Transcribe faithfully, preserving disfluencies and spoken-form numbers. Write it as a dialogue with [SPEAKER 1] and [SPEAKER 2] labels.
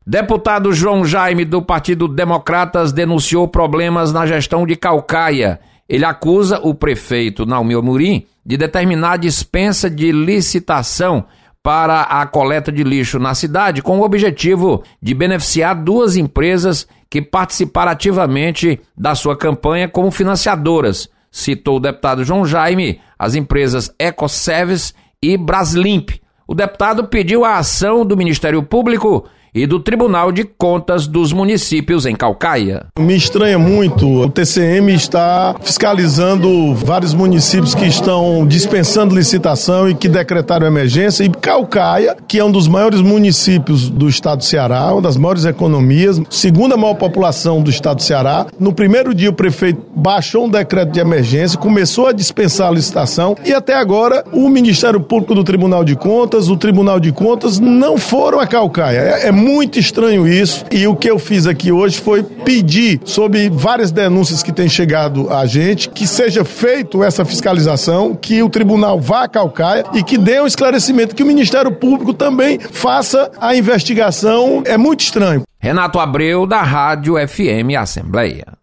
[SPEAKER 1] Deputado João Jaime, do Partido Democratas, denunciou problemas na gestão de Caucaia. Ele acusa o prefeito Naumir Amorim de determinar a dispensa de licitação para a coleta de lixo na cidade, com o objetivo de beneficiar duas empresas que participaram ativamente da sua campanha como financiadoras. Citou o deputado João Jaime as empresas Ecoservice e Braslimp. O deputado pediu a ação do Ministério Público e do Tribunal de Contas dos municípios em Caucaia.
[SPEAKER 2] Me estranha muito, o T C M está fiscalizando vários municípios que estão dispensando licitação e que decretaram emergência, e Caucaia, que é um dos maiores municípios do estado do Ceará, uma das maiores economias, segunda maior população do estado do Ceará. No primeiro dia o prefeito baixou um decreto de emergência, começou a dispensar a licitação e até agora o Ministério Público do Tribunal de Contas, o Tribunal de Contas não foram a Caucaia. É, é muito estranho isso, e o que eu fiz aqui hoje foi pedir, sobre várias denúncias que têm chegado a gente, que seja feito essa fiscalização, que o tribunal vá a Caucaia e que dê um esclarecimento, que o Ministério Público também faça a investigação. É muito estranho.
[SPEAKER 1] Renato Abreu, da Rádio F M Assembleia.